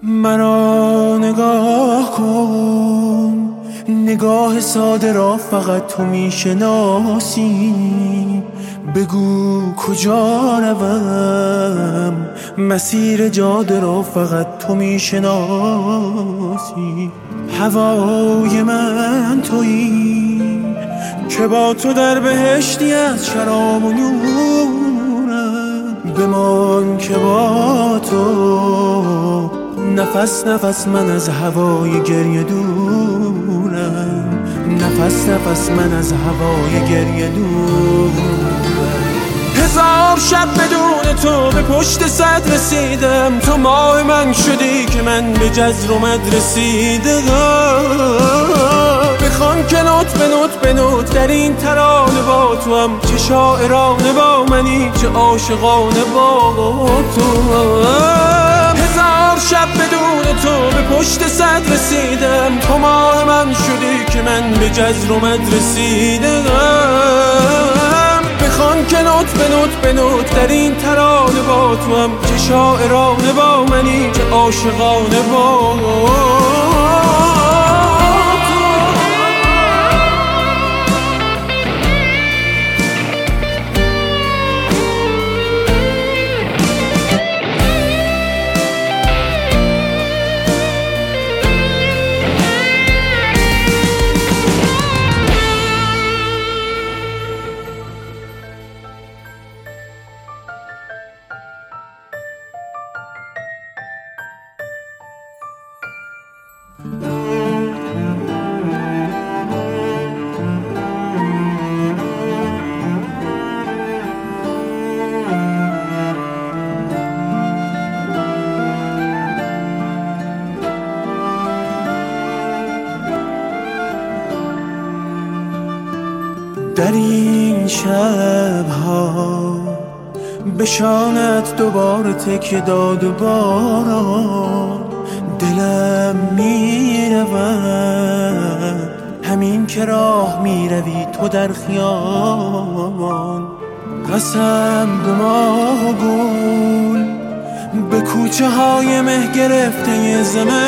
مرا نگاه کن، نگاه ساده را فقط تو میشناسی. بگو کجا روم، مسیر جاده را فقط تو میشناسی. هوای من تویی که با تو در بهشتی از شراب و نورم. بمان که با تو نفس نفس من از هوای گریه دورم. نفس نفس من از هوای گریه دورم. هزار شب بدون تو به پشت صد رسیدم. تو ماه من شدی که من به جزر و مد رسیدم. بخوان که نوت به نوت به نوت در این ترانه با تو هم. چه شاعرانه با منی، چه عاشقانه با تو هم. هزار شب بدون تو به پشت صد رسیدم. تو ماه من شدی که من به جزر و مد رسیدم. بخوان که نوت به نوت به نوت در این ترانه با تو هم. چه شاعرانه با منی، چه عاشقانه با در این شبها به شانت دوباره تکیه داد و باران. دلم میرود همین که راه میروی تو در خیابان. قسم به ماه و گل، به کوچه های مه گرفته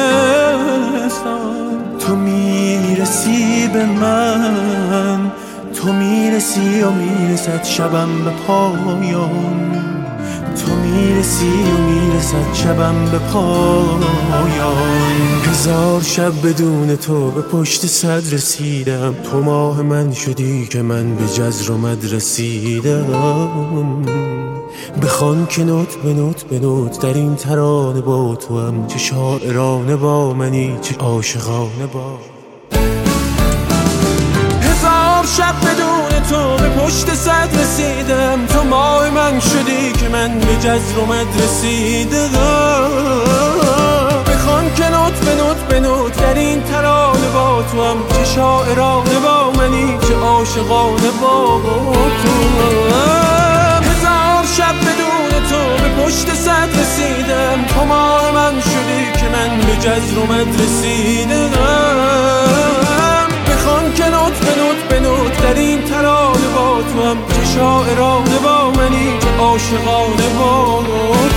زمستان. تو میرسی به من، تو میرسی و میرسد شبم به پایان. تو میرسی و میرسد شبم به پایان. هزار شب بدون تو به پشت صد رسیدم. تو ماه من شدی که من به جزر و مد رسیدم. بخوان که نوت به نوت به نوت در این ترانه با تو هم. چه شاعرانه با منی، چه عاشقانه با. هزار شب بدون تو به پشت صد رسیدم. تو ماه من شدی که من به جزر و مد رسیدم. بخوان که نوت به نوت به نوت در این ترانه با تو هم. چه شاعرانه با منی، چه عاشقانه با تو هم. هزار شب بدون تو به پشت صد رسیدم. تو ماه من شدی که من به جزر و مد رسیدم. بخوان که نوت به نوت به نوت در این ترانه با تو هم. چه شاعرانه با منی، چه عاشقانه با